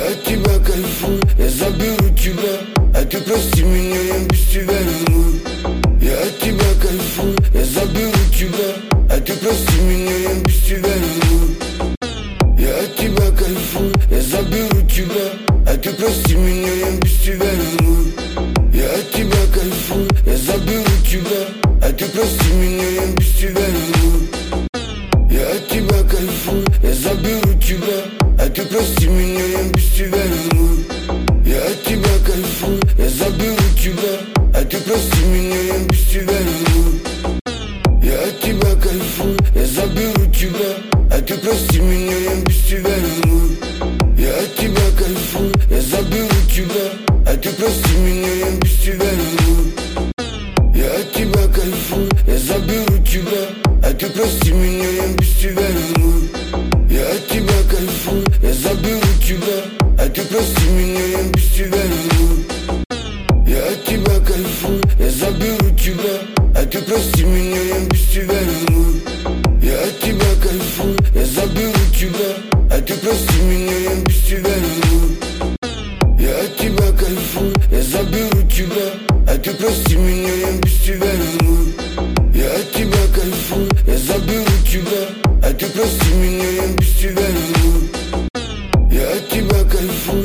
от тебя кайфую, я заберу тебя, а ты прости меня, я без тебя ревную. Я от тебя кайфую, я заберу тебя, а ты прости меня, я без тебя ревную. Я от тебя кайфую, я заберу тебя, а ты прости меня, я без тебя ревную. Я от тебя кайфую, я заберу тебя, а ты прости меня, я без тебя ревную. Я от тебя кайфую, я заберу тебя, а ты прости меня, я без тебя ревную. Я от тебя кайфую, я заберу тебя, а ты прости меня, я без тебя ревную. Я от тебя кайфую, я заберу тебя, а ты прости меня, я без тебя ревную. Я от тебя кайфую, я заберу тебя, а ты прости меня, я без тебя ревную. Я от тебя кайфую, я заберу тебя, а ты прости меня, я без тебя ревную. Я от тебя кайфую, я заберу тебя, а ты прости меня, я без тебя ревную. Я от тебя кайфую, я заберу тебя, а ты прости меня, я без тебя ревную. Я от тебя кайфую, я заберу тебя, а ты прости меня, я без тебя ревную. Я от тебя кайфую, я заберу тебя, а ты прости меня, я без тебя ревную. Я от тебя кайфую, я заберу тебя, а ты прости меня, я без тебя ревную.